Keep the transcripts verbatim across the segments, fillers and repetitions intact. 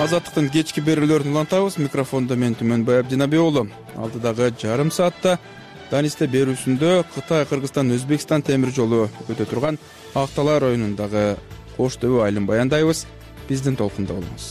Азаттыктын кечки берүүлөрүн улантабыз. Микрофондо мен Түмөнбай Абдинабек уулу. Алдыдагы жарым саатта Данисте берүүсүндө Кытай, Кыргызстан, Өзбекстан темир жолу өтө турган Акталар оюнундагы кош дөбө айылын баяндайбыз. Биздин толкунда болуңуз.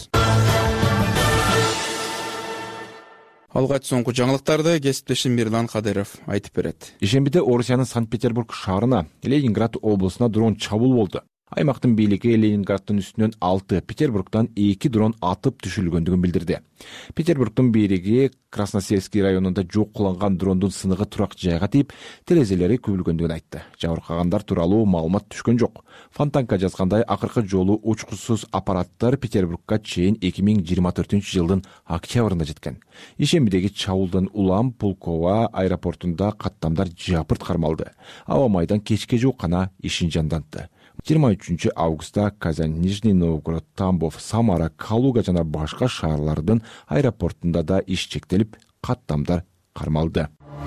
Алгач соңку жаңылыктарды кесиптешим Мирлан Кадыров айтып берет. Ишембиде Орусиянын Санкт-Петербург шаарына, Ленинград облусуна дрон чабуул болду. Аймактын бийлиги Ленинграддын үстүнөн алты, Петербургдан эки дрон атып түшүлгөндүгүн билдирди. Петербургдун бийлиги Красносельский районунда жок кылынган дрондун сыныгы турак жайга тийип, терезелери күбүлгөндүгүн айтты. Жабыркагандар тууралуу маалымат түшкөн жок. Фонтанка жазгандай, акыркы жолу учкусуз аппараттар Петербургга чейин эки миң жыйырма төртүнчү жылдын октябрында жеткен. Ишембидеги чабуулдан улам Пулково аэропортунда каттамдар жапырт кармалды. Аба майдан кечке жук гана ишин жандантты. жыйырма үчүнчү августта Казань, Нижний Новгород, Тамбов, Самара, Калуга жана башка шаарлардын аэропортунда да иш чектелип, каттамдар кармалды.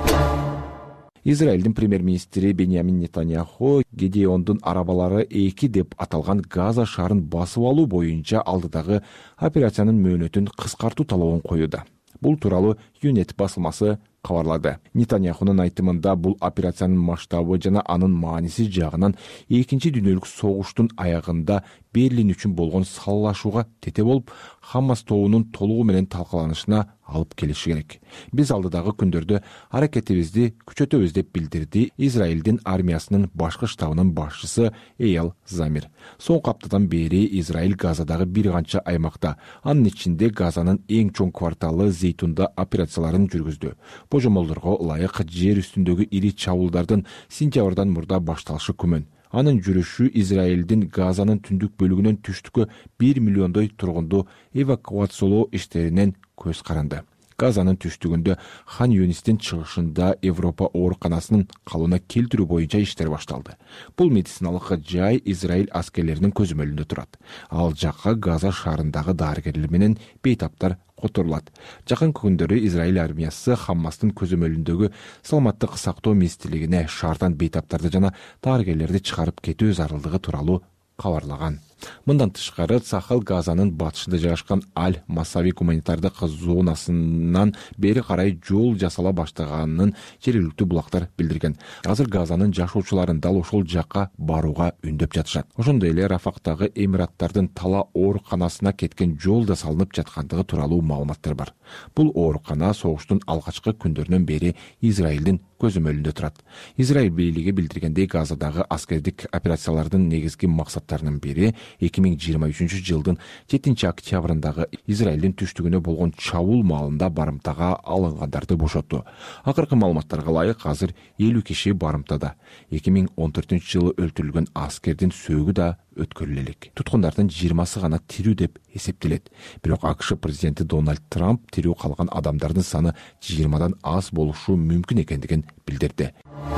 Израилдин премьер-министри Беньямин Нетаньяху Гедеондун арабалары эки деп аталган Газа шаарын басып алуу боюнча алдыдагы операциянын мөөнөтүн кыскартуу талабын коюуда. Бул тууралуу Юнет басылмасы кабарлады. Нетаньяхунун айтымында бул операциянын масштабы жана анын мааниси жагынан экинчи дүйнөлүк согуштун аягында Берлин үчүн болгон саллашууга тете болуп, Хамас тобунун толугу менен талкаланышына алып келиши керек. Биз алдыдагы күндөрдө аракетибизди күчөтөбүз деп билдирди Израилдин армиясынын башкы штабынын башчысы Эйал Замир. Соңку аптадан бери Израиль Газадагы бир канча аймакта, анын ичинде Газанын эң чоң кварталы Зейтунда операцияларын жүргүздү. Божомолдорго ылайык жер үстүндөгү ири чабуулдардын сентябрдан мурда башталышы күмөн. Анын жүрүшү Израилдин Газанын түндүк бөлүгүнөн түштүккө бир миллиондой тургунду эвакуациялоо иштеринен көз каранды. Газанын түштүгүндө Хан Юнистин чыгышында Европа ооруканасынын калыбына келтирүү боюнча иштер башталды. Бул медициналык жай Израиль аскерлеринин көзөмөлүндө турат. Ал жакка Газа шаарындагы дарыгерлер менен бейтаптар которулат. Жакын күндөрү Израиль армиясы Хаммастын көзөмөлүндөгү саламаттык сактоо министрлигине шаардан бейтаптарды жана дарыгерлерди чыгарып кетүү зарылдыгы тууралуу кабарлаган. Мындан тышкары Сахал Газанын батышында жайгашкан Аль-Масави гуманитардык зонасынан бери карай жол жасала баштаганын жергиликтүү булактар билдирген. Азыр Газанын жашоочуларын дал ошол жакка барууга үндөп жатышат. Ошондой эле Рафактагы Эмираттардын Тала ооруканасына кеткен жол да салынып жаткандыгы тууралуу маалыматтар бар. Бул оорукана согуштун алгачкы күндөрүнөн бери Израилдин көзөмөлүндө турат. Израиль бийлиги билдиргендей, Газадагы аскердик операциялардын негизги максаттарынын бири эки миң жыйырма үчүнчү жылдын жетинчи октябрындагы Израилдин түштүгүнө болгон чабуул маалында барымтага алынгандарды бошотту. Акыркы маалыматтарга ылайык азыр элүү киши барымтада. эки миң он төртүнчү жылы өлтүрүлгөн аскердин сөөгү да өткөрүлө элек. Туткундардын жыйырмасы гана тирүү деп эсептелет. Бирок АКШ президенти Дональд Трамп тирүү калган адамдардын саны жыйырмадан аз болушу мүмкүн экендигин билдирди.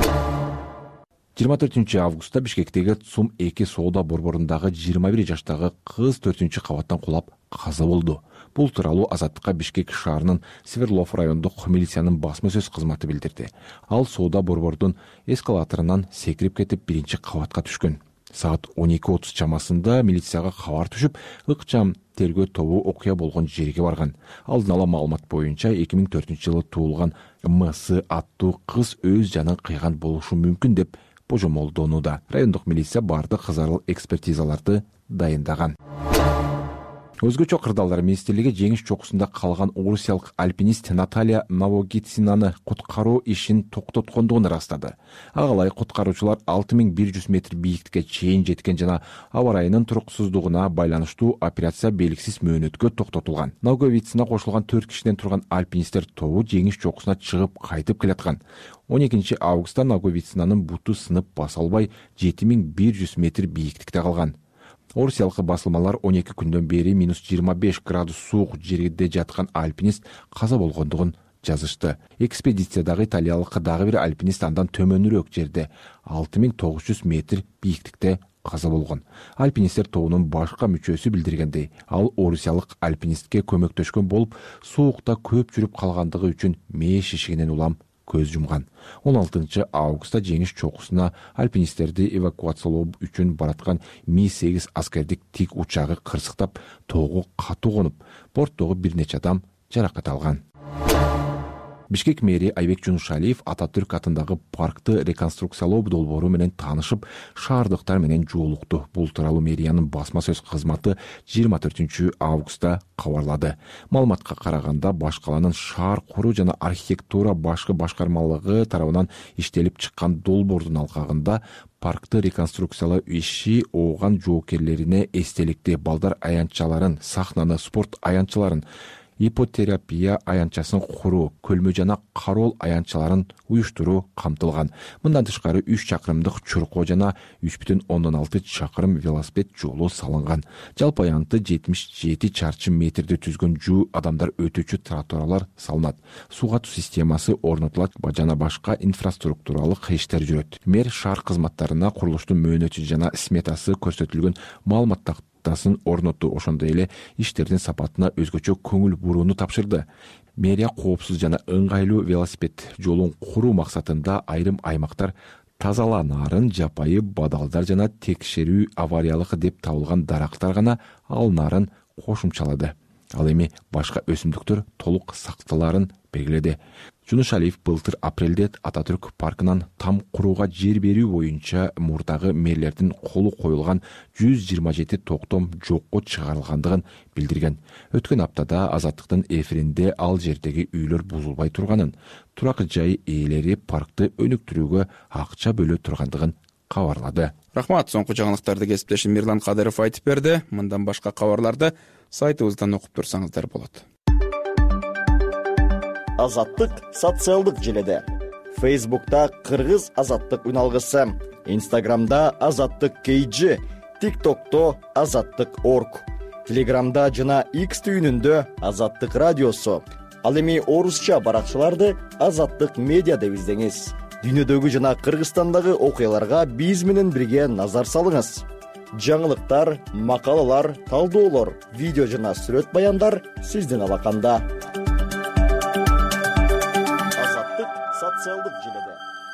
жыйырма төртүнчү августта Бишкектеги ЦУМ эки соода борборундагы жыйырма бир жаштагы кыз төртүнчү кабаттан кулап каза болду. Бул тууралуу Азаттыкка Бишкек шаарынын Сверлов райондук милициянын басма сөз кызматы билдирди. Ал соода борбордун эскалаторунан секирип кетип биринчи кабатка түшкөн. Саат он эки отуз чамасында милицияга кабар түшүп, ыкчам тергөө тобу окуя болгон жерге барган. Алдын ала маалымат боюнча эки миң төртүнчү жылы туулган МС аттуу кыз өз жанын кыйган болушу мүмкүн деп божомолдонууда. Райондук милиция бардык зарыл экспертизаларды дайындаган. Өзгөчө кырдаалдар министрлиги жеңиш чокусунда калган орусиялык альпинист Наталья Новогицинаны куткаруу ишин токтоткондугун ырастады. Ага ылайык куткаруучулар алты миң бир жүз метр бийиктикке чейин жеткен жана аба ырайынын туруксуздугуна байланыштуу операция белгисиз мөөнөткө токтотулган. Новогицина кошулган төрт кишиден турган альпинисттер тобу жеңиш чокусуна чыгып кайтып келаткан. он экинчи августта Новогицинанын буту сынып баса албай жети миң бир жүз метр бийиктикте калган. Орусиялык басылмалар он эки күндөн бери минус жыйырма беш градус суук жерде жаткан альпинист каза болгондугун жазышты. Экспедициядагы италиялык дагы бир альпинист андан төмөнүрөөк жерде алты миң тогуз жүз метр бийиктикте каза болгон. Альпинисттер тобунун башка мүчөсү билдиргендей, ал орусиялык альпинистке көмөктөшкөн болуп, суукта көп жүрүп калгандыгы үчүн мээш ишигинен улам көз жумган. он алтынчы августта жеңиш чокусуна альпинисттерди эвакуациялоо үчүн бараткан ми сегиз аскердик тик учагы кырсыктап, тоого катуу конуп, борттогу бир нече адам жаракат алган. Бишкек мэри Айбек Жунушалиев Ататүрк атындагы паркты реконструкциялоо долбоору менен таанышып, шаардыктар менен жолукту. Бул тууралуу мэриянын басма сөз кызматы жыйырма төртүнчү августта кабарлады. Маалыматка караганда, баш каланын шаар куруу жана архитектура башкы башкармалыгы тарабынан иштелип чыккан долбоордун алкагында паркты реконструкциялоо иши ооган жоокерлерине эстеликти, балдар аянтчаларын, сахнаны, спорт аянтчаларын, ипотерапия аянтчасын куруу, көлмө жана кароол аянтчаларын уюштуруу камтылган. Мындан тышкары үч чакырымдык чуркоо жана үч бүтүн ондон алты чакырым велосипед жолу салынган. Жалпы аянты жетимиш жети чарчы метрди түзгөн жуу адамдар өтүүчү тротуарлар салынат. Суу катуу системасы орнотулат жана башка инфраструктуралык иштер жүрөт. Мэр шаар кызматтарына курулуштун мөөнөтү жана сметасы көрсөтүлгөн маалыматтар орноту, ошондой эле иштердин сапатына өзгөчө көңүл бурууну тапшырды. Мэрия коопсуз жана ыңгайлуу велосипед жолун куруу максатында айрым аймактар тазаланаарын, жапайы бадалдар жана текшерүү авариялык деп табылган дарактар гана алынаарын кошумчалады. Ал эми башка өсүмдүктөр толук сакталаарын белгиледи. Жунушалиев былтыр апрелде Ататүрк паркынан там курууга жер берүү боюнча мурдагы мэрлердин колу коюлган жүз жыйырма жети токтом жокко чыгарылгандыгын билдирген. Өткөн аптада Азаттыктын эфиринде ал жердеги үйлөр бузулбай турганын, турак жай ээлери паркты өнүктүрүүгө акча бөлө тургандыгын кабарлады. Рахмат, соңку жаңылыктарды кесиптешим Мирлан Кадыров айтып берди. Мындан башка кабарларды сайтыбыздан окуп турсаңыздар болот. Азаттык социалдык желеде. Фейсбукта Кыргыз Азаттык үналгысы, Инстаграмда Азаттык кей джи, ТикТокто Азаттык точка орг, Телеграмда жана X түйүнүндө Азаттык радиосу. Ал эми орусча баракчаларды Азаттык медиа деп издеңиз. Дүйнөдөгү жана Кыргызстандагы окуяларга биз менен бирге назар салыңыз. Жаңылыктар, макалалар, талдоолор, видео жана сүрөт баяндар сиздин алаканда. Азаттык социалдык желеде.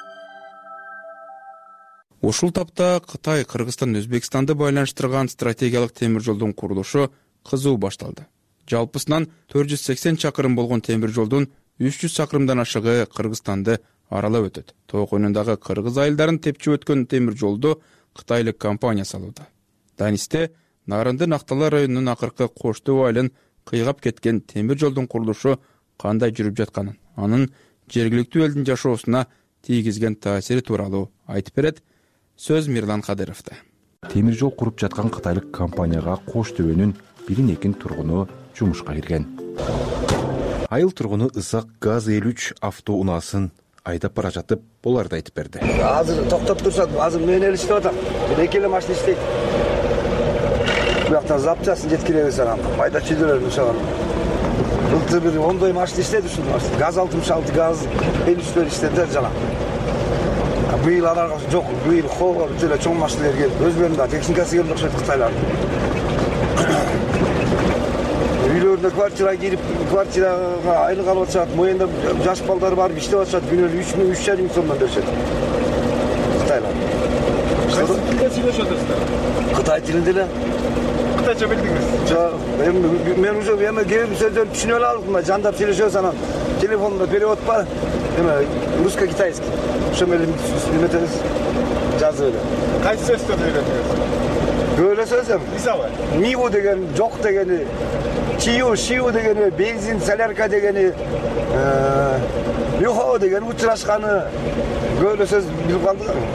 Ушул тапта Кытай Кыргызстан Өзбекстанды байланыштырган стратегиялык темир жолдун курулушу кызуу башталды. Жалпысынан төрт жүз сексен чакырым болгон темир жолдун үч жүз чакырымдан ашыгы Кыргызстанды аралап өтөт. Тоо койнундагы кыргыз айылдарын тепчип өткөн темир жолду кытайлык компания салууда. Данисте Нарындын Актала районунун акыркы Коштоо айылын кыйгап кеткен темир жолдун курулушу кандай жүрүп жатканын, анын жергиликтүү элдин жашоосуна тийгизген таасири тууралуу айтып берет. Сөз Мирлан Кадыровдо. Темир жол куруп жаткан кытайлык компанияга Коштөөнүн бирин экин тургуну жумушка кирген. Айыл тургуну Ысак ГАЗ элүү үч автоунаасын айдап бара жатып, буларды айтып берди. Азыр токтоп турсат, азыр мен эле иштеп атам. эки эле машина иштейт. Бuyaktan запчасын жеткире берсе анан майда чүйдөлөр ошол. Былтыр бир ондой машина иштеди ушул машина. ГАЗ алтымыш алты, ГАЗ элүү үчтөр иштеди жана. Быйыл аларга жок, быйыл хого бүт чоң машиналар келип, өзлөрүнүн да техникасы келип окшойт кытайлардын. Үйлөрүнө квартира кирип, квартирага айлык алып атышат, моюнда жаш балдар барып иштеп атышат, күнүгө үч миң, үч жарым миң сомдон беришет. Кытайлар. Кайсы тилде сүйлөшүп атасыздар? Кытай тилинде эле. Кытайча билдиңиз? Жок, эми мен уже эми кээ бир сөздөрдү түшүнө эле алдым, жандап сүйлөшөбүз анан телефондо перевод бар. Эми русско-китайский. Ошо менен эметебиз, жазып эле. Кайсы сөздөрдү үйрөндүңүз? Böyle söylesem. Мисалы? Nivu degen, jok degeni, çiyu, şiyu degeni, benzin, selerka degeni, yuho degeni, uçraşkanı, böyle söz bilip kaldık mı?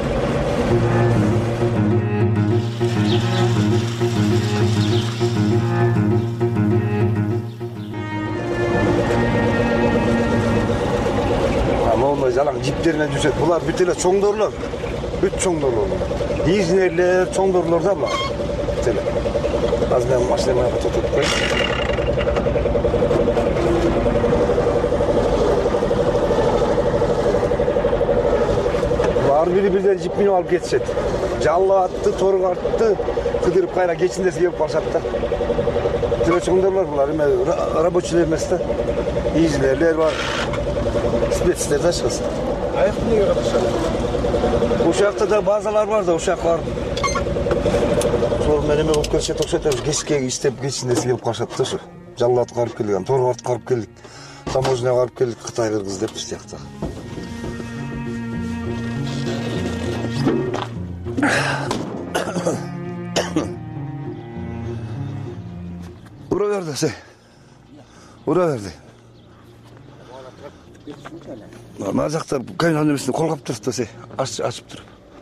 Ama olmaz, yalan ciplerine düşet. Bunlar bütüyle çoğdorlar. Üç çoğdorlar. İznerler, çoğdorlar da bunlar. Bütüyle. Az ben maçlarına tutup koyayım. Var biri birden cip minip alıp geçecek. Jallı attı, toruk attı, kıdırıp kayra geçindesi gelip kalşat da. Bütüyle çoğdorlar bunlar. Raboçiler mesela. İznerler var. түшпейсиздер да чыгыс. Аяк эмнеге катышат? Ушакта да базалар бар да, ушаклар. Сол менен эме болуп кетишет окшойт, кечке иштеп кечинде келип калышат да ушу. Жаллат карып келген, Торгорт карып келдик. Таможня карып келдик, Кытай кыргыз деп иштекти. Ура берди, се. Ура берди. Мына жакта камеранын эмесин колгоп туруп да, се. Ачып туруп.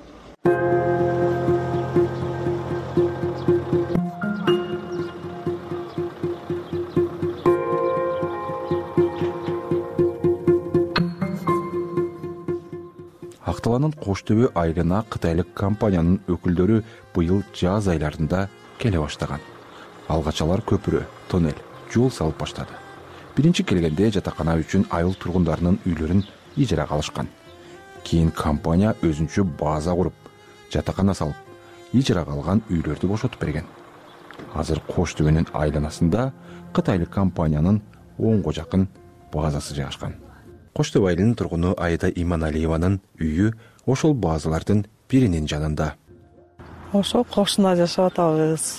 Акталанын Кош Төбө айылына кытайлык компаниянын өкүлдөрү быйыл жаз айларында келе баштаган. Алгачалар көпүрө, тоннель, жол салып баштады. Биринчи келгенде жатакана үчүн айыл тургундарынын үйлөрүн ижарага алышкан. Кийин компания өзүнчө база куруп, жатакана салып, ижарага алган үйлөрдү бошотуп берген. Азыр Кош Төбөнүн айланасында кытайлык компаниянын онго жакын базасы жайгашкан. Кош Төбө айылынын тургуну Айда Иманалиеванын үйү ошол базалардын биринин жанында. Ошо кошуна жашап атабыз.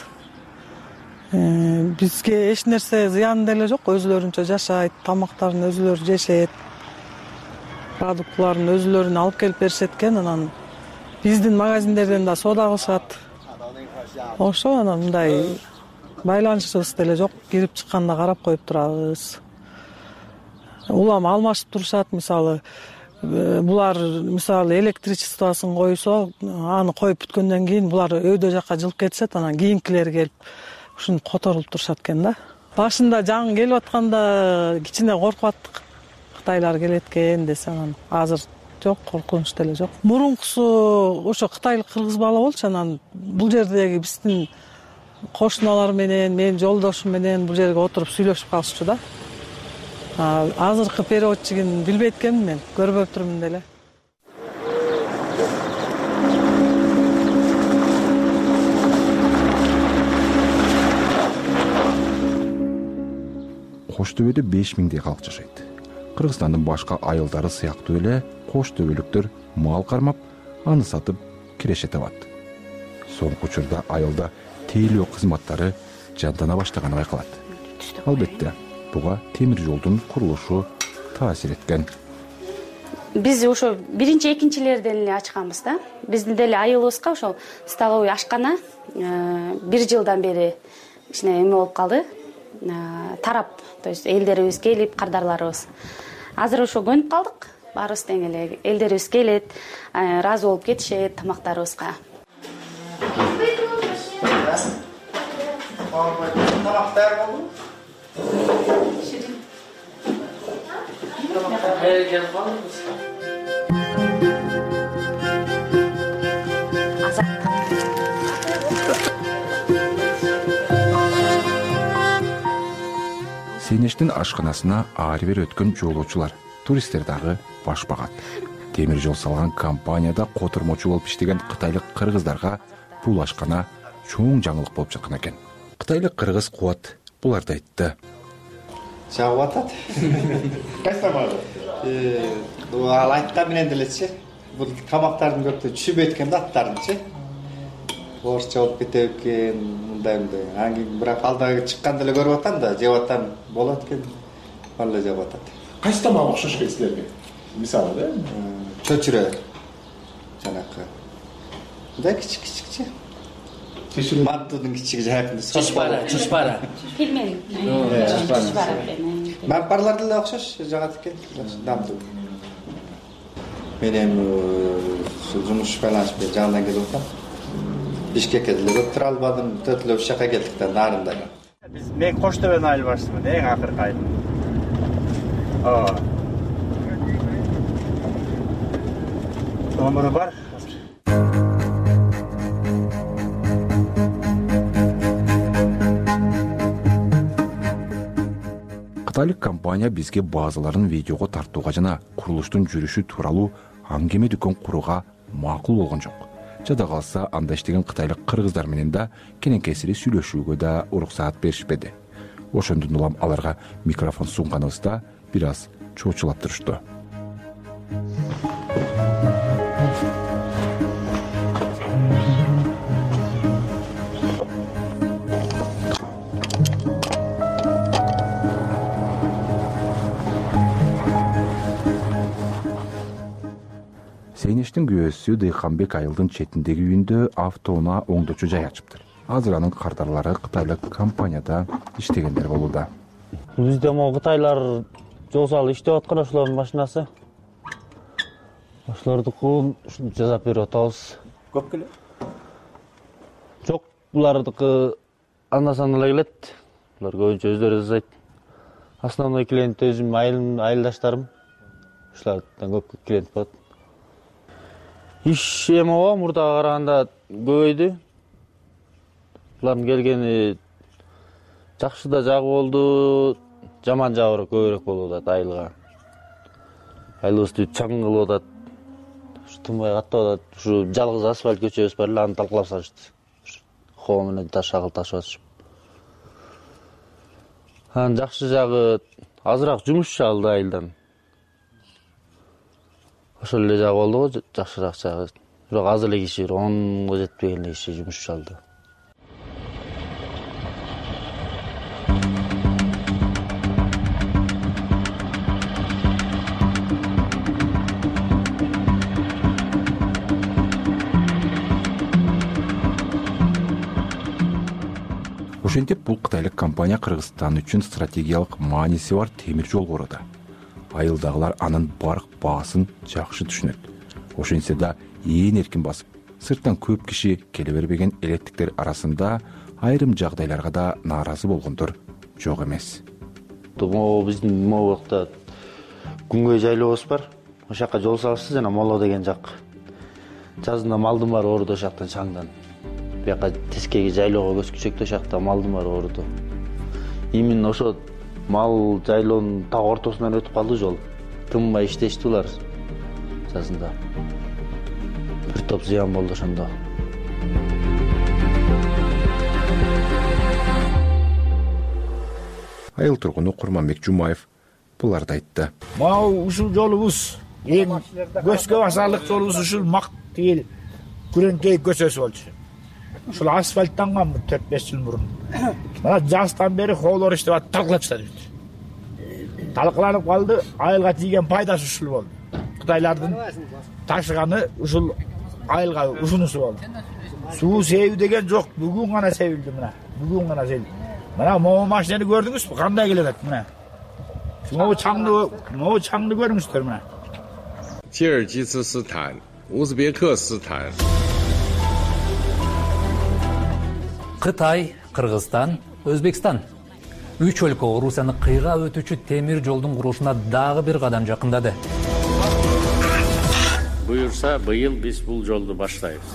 Бизге эч нерсе зыян деле жок, өзүлөрүнчө жашайт, тамактарын өзүлөрү жешет. Продуктларын өзүлөрүнө алып келип беришет экен, анан биздин магазиндерден да соода кылышат. Ошо анан мындай байланышыбыз деле жок, кирип чыкканда карап коюп турабыз. Улам алмашып турушат, мисалы, булар мисалы электричествосын койсо, аны коюп бүткөндөн кийин булар өйдө жакка жылып кетишет, анан кийинкилер келип ушуну которулуп турушат экен да. Башында жаңы келип атканда кичине коркуп аттык. Кытайлар келет экен десе, анан азыр жок, коркунуч деле жок. Мурункусу ошо кытайлык кыргыз бала болчу, анан бул жердеги биздин кошуналар менен, менин жолдошум менен бул жерге отуруп сүйлөшүп калышчу да. Азыркы переводчигин билбейт экенмин мен, көрбөп турмун деле. Кош Төбөдө беш миңдей калк жашайт. Кыргызстандын башка айылдары сыяктуу эле Кош Төбөлүктөр мал кармап, аны сатып киреше табат. Соңку учурда айылда тейлөө кызматтары жандана баштаганы байкалат. Албетте, буга темир жолдун курулушу таасир эткен. Биз ошо биринчи экинчилерден эле ачканбыз да. Биздин деле айылыбызга ошол столовый ашкана бир жылдан бери кичине эме болуп калды. Тарап, то есть элдерибиз келип, кардарларыбыз. Азыр ошо көнүп калдык. Баарыбыз тең эле элдерибиз келет, ыраазы болуп кетишет тамактарыбызга. Тамак даяр болду? Сенештин ашканасына ары бери өткөн жолоочулар, туристтер дагы баш багат. Темир жол салган компанияда котурмочу болуп иштеген кытайлык кыргыздарга бул ашкана чоң жаңылык болуп жаткан экен. Кытайлык кыргыз Кубат буларды айтты. Чагып атат. Кайсы тамак? Э, ал айткан менен делечи. Бул тамактардын көптү түшүбөйт экен да, аттардычы. Орусча болуп кетет экен, мындай мындай. Аңгин бирок алдагы чыкканда эле көрүп атам да, жеп атам болот экен. Алла жеп атат. Кайсы тамак окшош экен силерге? Мисалы да? Чөчүрө. Жанакы. Мындай кичик-кичикчи. Чөчүрө. Мантудун кичиги жаакында. Чушпара, чушпара. Пельмени. Мампарлар деле окшош жагат экен. Дамдуу. Мен эми жумуш байланыш жагынан келип атам. Бишкекке деле көп тура албадым, төрт эле үч жакка келдик да, нарында. Биз мен Кош Төбөнүн айыл башчысымын, эң акыркы айыл. Ооба. Номери бар. Кытайлык компания бизге базаларын видеого тартууга жана курулуштун жүрүшү тууралуу аңгеме дүкөн курууга макул болгон жок. Жада калса анда иштеген кытайлык кыргыздар менен да кененкесири сүйлөшүүгө да уруксаат беришпеди. Ошондон улам аларга микрофон сунганыбызда бир аз чоочулап турушту. Сейнештин күйөөсү Дыйканбек айылдын четиндеги үйүндө автоунаа оңдоочу жай ачыптыр. Азыр анын кардарлары кытайлык компанияда иштегендер болууда. Бизде могу кытайлар жол салып иштеп аткан ошолордун машинасы. Ошолордуку жасап берип атабыз. Көп келет? Жок, булардыкы анда-санда эле келет. Булар көбүнчө өздөрү жасайт. Основной клиент өзүм, айыл айылдаштарым. Ошолордон көп клиент болот. Иш эмо мурдага караганда көбөйдү. Булардын келгени жакшы да жагы болду, жаман жагы көбүрөөк болуп атат айылга. Айылыбызды чаң кылып атат. Тынбай каттап атат. Ушу жалгыз асфальт көчөбүз бар эле, аны талкалап салышты. Хоо менен таш агыл ташып атышып. Анын жакшы жагы азыраак жумуш алды айылдан. Ошол эле жагы болду го, жакшыраак жагы. Бирок аз эле киши, онго жетпеген эле киши жумуш алды. Ошентип бул кытайлык компания Кыргызстан үчүн стратегиялык мааниси бар темир жол курду. Айылдагылар анын барк баасын жакшы түшүнөт. Ошентсе да ээн эркин басып, сырттан көп киши келе бербеген электиктер арасында айрым жагдайларга да нааразы болгондор жок эмес. Могу биздин могу жакта күнгөй жайлообуз бар. Ошол жака жол салышты, жана Моло деген жак. Жазында малдын баары ооруду ошол жактан чаңдан. Бияка тескеги жайлоого көчкүчөктө ошол жакта малдын баары ооруду. Именно ошо мал жайлоонун так ортосунан өтүп калды жол. Тынбай иштешти улар жазында. Бир топ зыян болду ошондо. Айыл тургуну Курманбек Жумаев буларды айтты. Мау ушул жолубуз эң көзгө басарлык жолубуз ушул мак тигил күрөңкей көчөсү болчу. Ушул асфальттанган төрт беш жыл мурун. Мына жастан бери хоолор иштеп атып талкалап таштадык. Талкаланып калды, айылга тийген пайдасы ушул болду. Кытайлардын ташыганы ушул айылга ушунусу болду. Суу себүү деген жок, бүгүн гана себилди мына. Бүгүн гана себилди. Мына могу машинаны көрдүңүзбү? Кандай келет мына. Могу чаңды, могу чаңды көрүңүздөр мына. Киргизстан, Узбекистан. Кытай, Кыргызстан, Өзбекстан. Үч өлкө Орусияны кыйга өтүүчү темир жолдун курулушуна дагы бир кадам жакындады. Буюрса, быйыл биз бул жолду баштайбыз.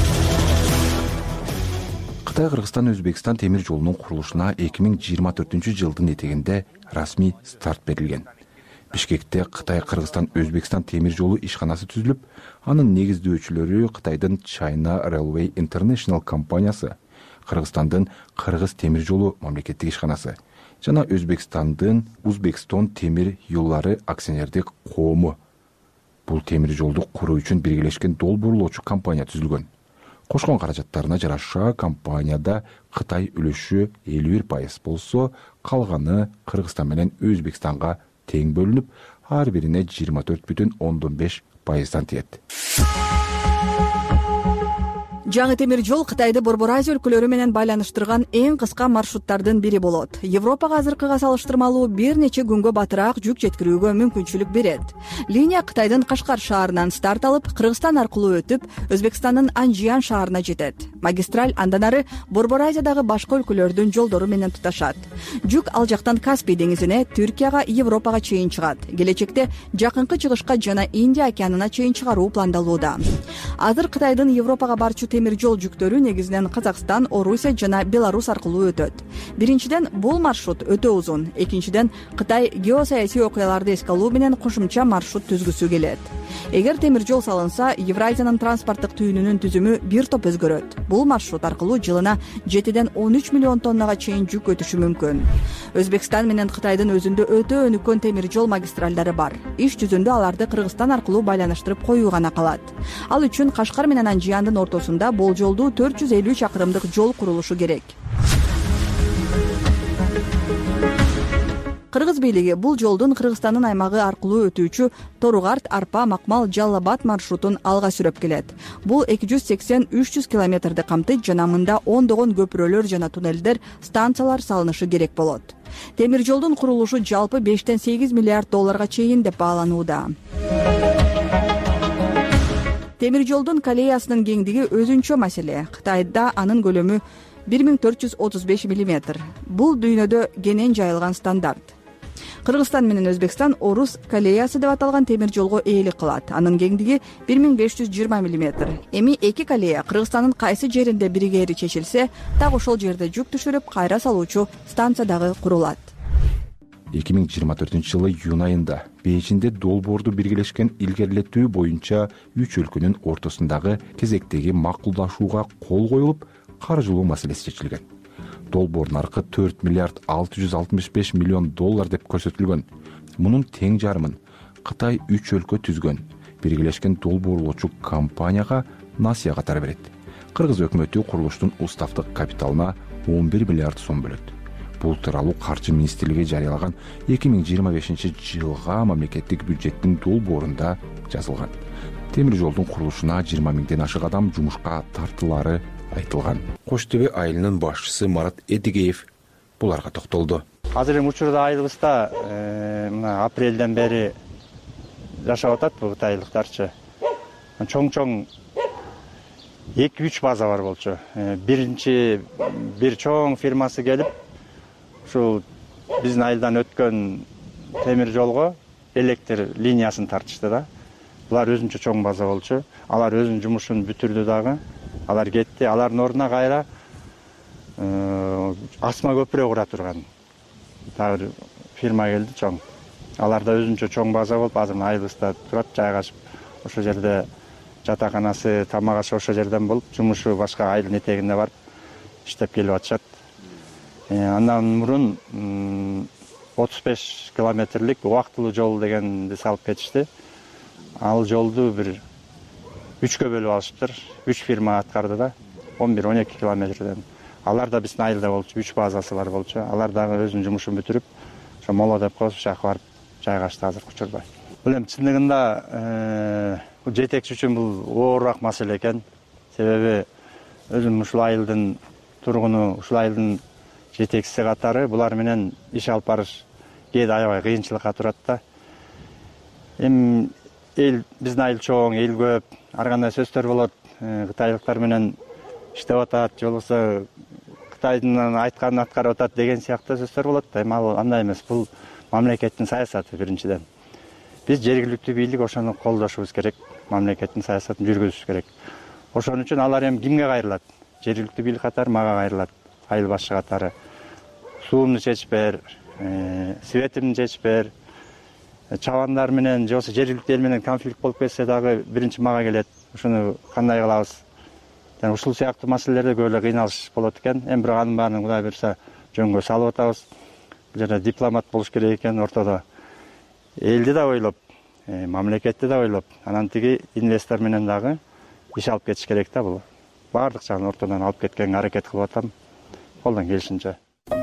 Кытай, Кыргызстан, Өзбекстан темир жолунун курулушуна эки миң жыйырма төртүнчү жылдын этегинде расмий старт берилген. Бишкекте Кытай, Кыргызстан, Өзбекстан темир жолу ишканасы түзүлүп, анын негиздөөчүлөрү Кытайдын China Railway International компаниясы, Кыргызстандын Кыргыз темир жолу мамлекеттик ишканасы жана Өзбекстандын Узбекстон темир юллары акционердик коому. Бул темир жолду куруу үчүн биргелешкен долбоорлоочу компания түзүлгөн. Кошкон каражаттарына жараша компанияда Кытай үлүшү элүү бир пайыз болсо, калганы Кыргызстан менен Өзбекстанга тең бөлүнүп, ар бирине жыйырма төрт бүтүн ондон беш пайыздан тиет. Жаңы темир жол Кытайды Борбор Азия өлкөлөрү менен байланыштырган эң кыска маршруттардын бири болот. Европага азыркыга салыштырмалуу бир нече күнгө батыраак жүк жеткирүүгө мүмкүнчүлүк берет. Линия Кытайдын Кашкар шаарынан старт алып, Кыргызстан аркылуу өтүп, Өзбекстандын Анжиян шаарына жетет. Магистраль андан ары Борбор Азиядагы башка өлкөлөрдүн жолдору менен туташат. Жүк ал жактан Каспий деңизине, Түркияга, Европага чейин чыгат. Келечекте жакынкы чыгышка жана Индия океанына чейин чыгаруу пландалууда. Азыр Кытайдын Европага барчу темир жол жүктөрү негизинен Казакстан, Орусия жана Беларусь аркылуу өтөт. Биринчиден, бул маршрут өтө узун. Экинчиден, Кытай геосаясий окуяларды эске алуу менен кошумча маршрут түзгүсү келет. Эгер темир жол салынса, Евразиянын транспорттук түйүнүнүн түзүмү бир топ өзгөрөт. Бул маршрут аркылуу жылына жетиден он үч миллион тоннага чейин жүк өтүшү мүмкүн. Өзбекстан менен Кытайдын өзүндө өтө өнүккөн темир жол магистралдары бар. Иш жүзүндө аларды Кыргызстан аркылуу байланыштырып коюу гана калат. Ал үчүн Кашкар менен Анжияндын ортосунда болжолдуу төрт жүз элүү чакырымдык жол курулушу керек. Кыргыз бийлиги бул жолдун Кыргызстандын аймагы аркылуу өтүүчү Торугарт, Арпа, Макмал, Жалал Абад маршрутун алга сүрөп келет. Бул эки жүз сексен үч жүз километрди камтыйт жана мында ондогон көпүрөлөр жана туннелдер, станциялар салынышы керек болот. Темир жолдун курулушу жалпы бештен сегиз миллиард долларга чейин деп бааланууда. Темир жолдун колеясынын кеңдиги өзүнчө маселе. Кытайда анын көлөмү бир миң төрт жүз отуз беш миллиметр. Бул дүйнөдө кенен жайылган стандарт. Кыргызстан менен Өзбекстан Орус колеясы деп аталган темир жолго ээлик кылат. Анын кеңдиги бир миң беш жүз жыйырма миллиметр. Эми эки колея Кыргызстандын кайсы жеринде биригери чечилсе, так ошол жерде жүк түшүрүп кайра салуучу станция дагы курулат. эки миң жыйырма төртүнчү жылы июнь айында Бейжинде долбоорду биргелешкен илгерилетүү боюнча үч өлкөнүн ортосундагы кезектеги макулдашууга кол коюлуп, каржылоо маселеси чечилген. Долбоор наркы төрт миллиард алты жүз алтымыш беш миллион доллар деп көрсөтүлгөн. Мунун тең жарымын Кытай үч өлкө түзгөн биргелешкен долбоорлоочу компанияга насыя катары берет. Кыргыз өкмөтү курулуштун уставдык капиталына он бир миллиард сом бөлөт. Бул тууралуу Каржы министрлиги жарыялаган эки миң жыйырма бешинчи жылга мамлекеттик бюджеттин долбоорунда жазылган. Темир жолдун курулушуна жыйырма миңден ашык адам жумушка тартылары айтылган. Кош Төбө айылынын башчысы Марат Эдигеев буларга токтолду. Азыркы учурда айылыбызда мына апрелден бери жашап атат бул кытайлыктарчы. Чоң-чоң эки үч база бар болчу. Биринчи бир чоң фирмасы келип, ушул биздин айылдан өткөн темир жолго электр линиясын тартышты да. Булар өзүнчө чоң база болчу. Алар өзүнүн жумушун бүтүрдү дагы. Алар кетти. Алардын ордуна кайра асма көпүрө кура турган дагы фирма келди чоң. Алар да өзүнчө чоң база болуп, азыр айылыбызда турат, жайгашып, ошол жерде жатаканасы, тамак ашы ошол жерден болуп, жумушу башка айылдын этегине барып иштеп келип атышат. Андан мурун отуз беш километрлик убактылуу жол дегенди салып кетишти. Ал жолду бир үчкө бөлүп алышыптыр. Үч фирма аткарды да, он бир он эки километрден. Алар да биздин айылда болчу, үч базасы бар болчу. Алар дагы өзүнүн жумушун бүтүрүп, ошо моло деп коюп, жака барып жайгашты азыркы учурда. Бул эми чындыгында бул жетекчи үчүн бул оорураак маселе экен. Себеби өзүм ушул айылдын тургуну, ушул айылдын жетекчиси катары булар менен иш алып барыш кээде аябай кыйынчылыкка турат да. Эми эл биздин айыл чоң, эл көп, ар кандай сөздөр болот. Кытайлыктар менен иштеп атат, же болбосо Кытайдын айтканын аткарып атат деген сыяктуу сөздөр болот. Эми ал андай эмес, бул мамлекеттин саясаты биринчиден. Биз жергиликтүү бийлик ошону колдошубуз керек, мамлекеттин саясатын жүргүзүш керек. Ошон үчүн алар эми кимге кайрылат? Жергиликтүү бийлик катары мага кайрылат, айыл башчы катары. Суумду чечип бер, светимди чечип бер. Чабандар менен же болбосо жергиликтүү эл менен конфликт болуп кетсе дагы биринчи мага келет. Ушуну кандай кылабыз? Жана ушул сыяктуу маселелерде көп эле кыйналыш болот экен. Эми бирок анын баарын Кудай буйрса жөнгө салып атабыз. Бул жерде дипломат болуш керек экен ортодо. Элди да ойлоп, мамлекетти да ойлоп, анан тиги инвестор менен дагы иш алып кетиш керек да бул. Баардык жагын ортодон алып кеткенге аракет кылып атам. Колдон келишинче.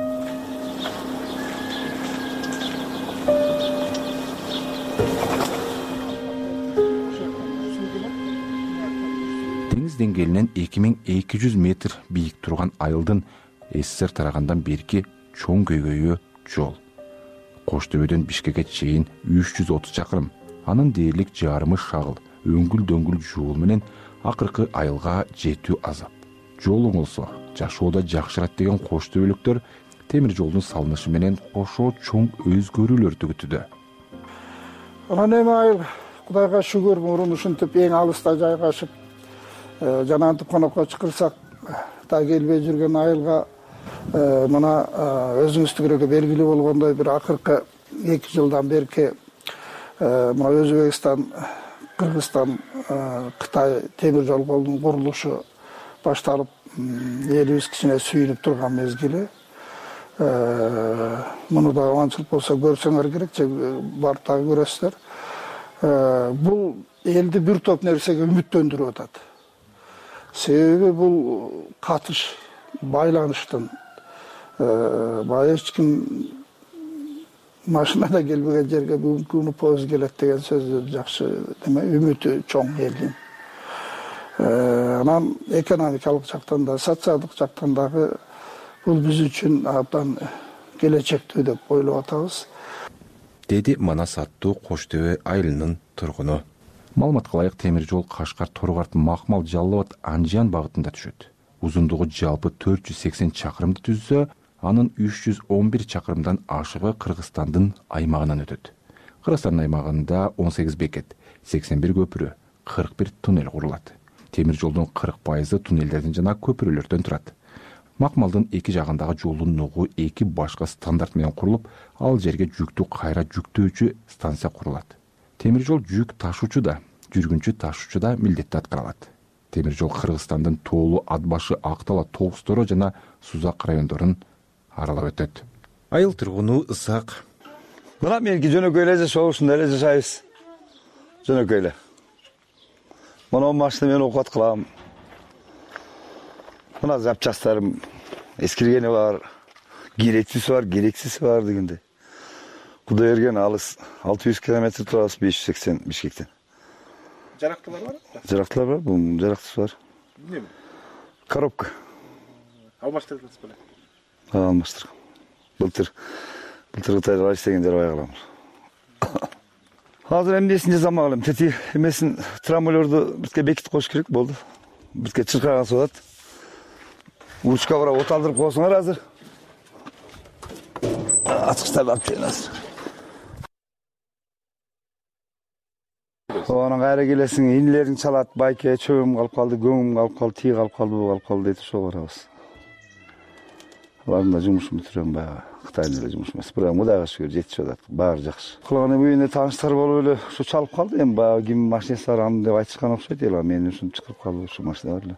деңгээлинен эки миң эки жүз метр бийик турган айылдын СССР тарагандан берки чоң көйгөйү жол. Кош Төбөдөн Бишкекке чейин үч жүз отуз чакырым. Анын дээрлик жарымы шагыл, өңгүл-дөңгүл жол менен акыркы айылга жетүү азап. Жол оңолсо жашоодо жакшырат деген Кош Төбөлүктөр темир жолдун салынышы менен кошо чоң өзгөрүүлөрдү күтүүдө. Анан эми айыл Кудайга шүгүр мурун ушинтип эң алыста жайгашып жана антип конокко чакырсак да келбей жүргөн айылга мына өзүңүздүгүрө белгилүү болгондой бир акыркы эки жылдан берки мына Өзбекстан Кыргызстан Кытай темир жол колунун курулушу башталып элибиз кичине сүйүнүп турган мезгили. Муну да аңчылык болсо көрсөңөр керек, же бартагы көрөсүздөр. Бул элди бир топ нерсеге үмүттөндүрүп атат. Себеби бул катыш, байланыштын баягы эч ким машинада келбеген жерге бүгүнкү күнү поезд келет деген сөзү жакшы деме, үмүтү чоң элдин. Анан экономикалык жактан да, социалдык жактан дагы бул биз үчүн абдан келечектүү деп ойлоп атабыз. Деди Манас аттуу Кош Төбө айылынын тургуну. Маалыматка ылайык, темир жол Кашкар, Торгарт, Макмал, Жалал Абад, Анжан багытында түшөт. Узундугу жалпы төрт жүз сексен чакырымды түзсө, анын үч жүз он бир чакырымдан ашыгы Кыргызстандын аймагынан өтөт. Кыргызстандын аймагында он сегиз бекет, сексен бир көпүрө, кырк бир туннель курулат. Темир жолдун кырк пайызы туннелдерден жана көпүрөлөрдөн турат. Макмалдын эки жагындагы жолдун нугу эки башка стандарт менен курулуп, ал жерге жүктү кайра жүктөөчү станция курулат. Темир жол жүк ташуучу да, жүргүнчү ташуучу да милдетти аткаралат. Темир жол Кыргызстандын Тоолу, Атбашы, Актала, Тоосторо жана Сузак райондорун аралап өтөт. Айыл тургуну Ысак: Мына меники жөнөкөй эле жашоо, ушундай эле жашайбыз. Жөнөкөй эле. Мына машина мен окуп аткылам. Мына запчастарым эскиргени бар, керектүүсү бар, керексизи бар дегенде. Кудай берген алыс алты жүз километр турабыз, беш жүз сексен Бишкектен. Жарактылар бар? Жарактылар бар, бул жарактысы бар. Эмне? Коробка. Алмаштырдыңыз беле? Алмаштырдым. Былтыр былтыр Кытайда иштеген жер албай калам. Азыр эмнесин жасамак элем? Тети эмесин трамолерду бизге бекитип коюш керек болду. Бизге чыркаган болот. Учка бара оталдырып койсоңор азыр. Ачкычтарды алып келген азыр. Онан кайра келесиң, инилериң чалат, байке, чөбүм калып калды, көңүм калып калды, тии калып калды, бу калып калды дейт, ошого барабыз. Алардын да жумушун бүтүрөм баягы. Кытайдын эле жумушу эмес. Бирок Кудайга шүгүр жетишип атат. Баары жакшы. Кылган эми тааныштар болуп эле ушу чалып калды. Эми баягы ким машинасы бар аны деп айтышкан окшойт эле. Мен ушуну чакырып калды, ушу машина бар эле.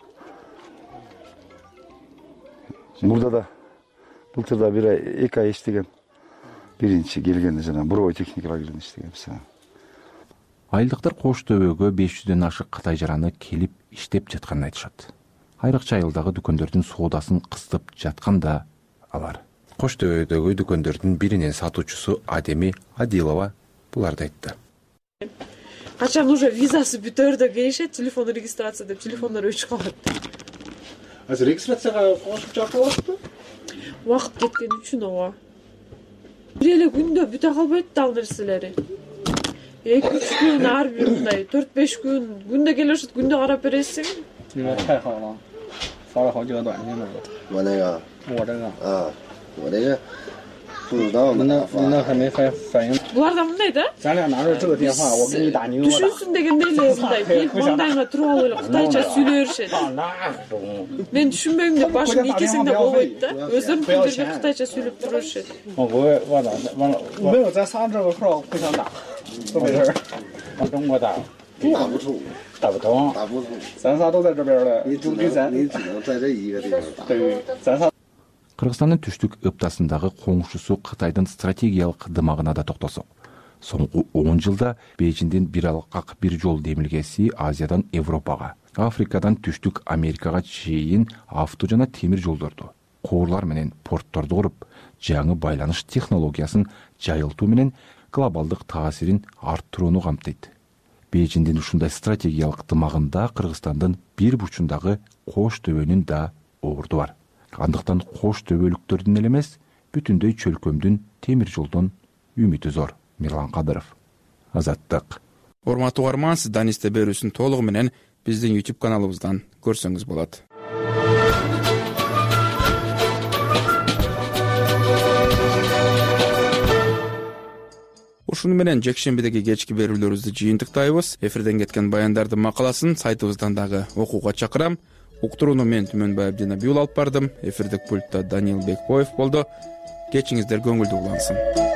Мурда да былтыр да бир ай, эки ай иштеген. Биринчи келгенде жана Буровой техника лагеринде иштегенбиз. Айылдыктар Кош Төбөгө беш жүздөн ашык Кытай жараны келип иштеп жатканын айтышат. Айрыкча айылдагы дүкөндөрдүн соодасын кыстып жатканда алар. Кош Төбөдөгү дүкөндөрдүн биринин сатуучусу Адеми Адилова буларды айтты. Качан уже визасы бүтөрдө келишет, телефон регистрация деп телефондор өчүп калат. Азыр регистрацияга кошуп жатабызбы? Убакыт кеткен үчүн ооба. Бир эле күндө бүтө калбайт да ал нерселери. эки үч күн ар бир мындай төрт беш күн күндө келишет, күндө карап бересиң. 太好了，发了好几个短信了。 我那个， 我这个啊，我这个不知道呢。 那那还没反反应。 Буларда мындай да? 咱俩拿着这个电话，我给你打，你给我打。 Түшүнсүн дегенде эле мындай келип маңдайыңа туруп алып эле кытайча сүйлөй беришет. Мен түшүнбөйм деп башымды ийкесең да болбойт да. Өздөрүнүн тилдерге кытайча сүйлөп тура беришет. 我不会，我打，完了，没有咱仨这个号互相打，都没事。往中国打。 打不出， 打不通， 打不出。 咱仨都在这边了， 你只能你只能在这一个地方打。 对，咱仨。 Кыргызстандын түштүк ыптасындагы коңшусу Кытайдын стратегиялык дымагына да токтосок. Соңку он жылда Бейжиңдин бир алкак бир жол демилгеси Азиядан Европага, Африкадан түштүк Америкага чейин авто жана темир жолдорду, коорлар менен портторду куруп, жаңы байланыш технологиясын жайылтуу менен глобалдык таасирин арттырууну камтыйт. Бейжиңдин ушундай стратегиялык дымагында Кыргызстандын бир бурчундагы Кош Төбөнүн да орду бар. Андыктан Кош Төбөлүктөрдүн эле эмес, бүтүндөй чөлкөмдүн темир жолдон үмүтү зор. Мирлан Кадыров, Азаттык. Урматтуу угарман, сиз Данисте берүүсүн толугу менен биздин YouTube каналыбыздан көрсөңүз болот. Ушуну менен жекшембидеги кечки берүүлөрүбүздү жыйынтыктайбыз. Эфирден кеткен баяндардын макаласын сайтыбыздан дагы окууга чакырам. Уктурууну мен Түмөнбай Абдинабиул алып бардым. Эфирдик пультта Даниил Бекбоев болду. Кечиңиздер көңүлдүү улансын.